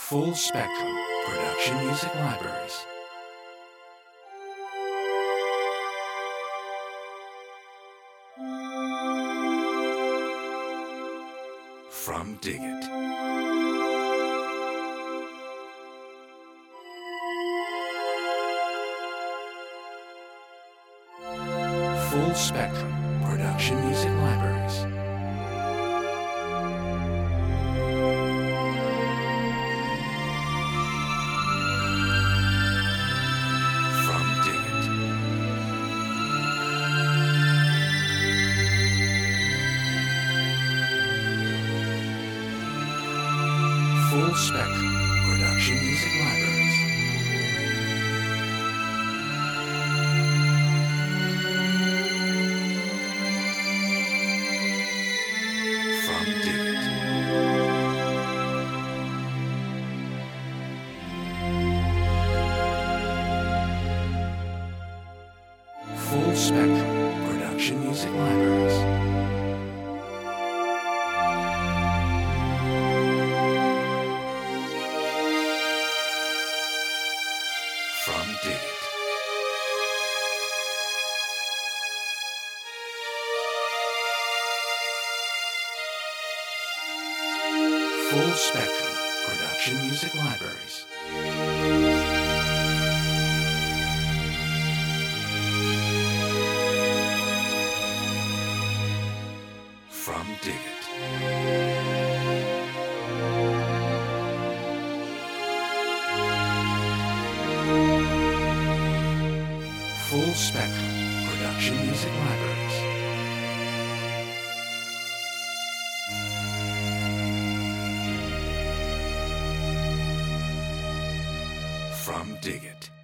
Full Spectrum Production Music Libraries. From Dig It. Full Spectrum Production Music Libraries. From Dig It. Full Spectrum Production Music Libraries. From Dig It. Full Spectrum Production Music Libraries. From Dig It. Full Spectrum Production Music Libraries. From Dig It. Full Spectrum Production Music Libraries. From Dig It.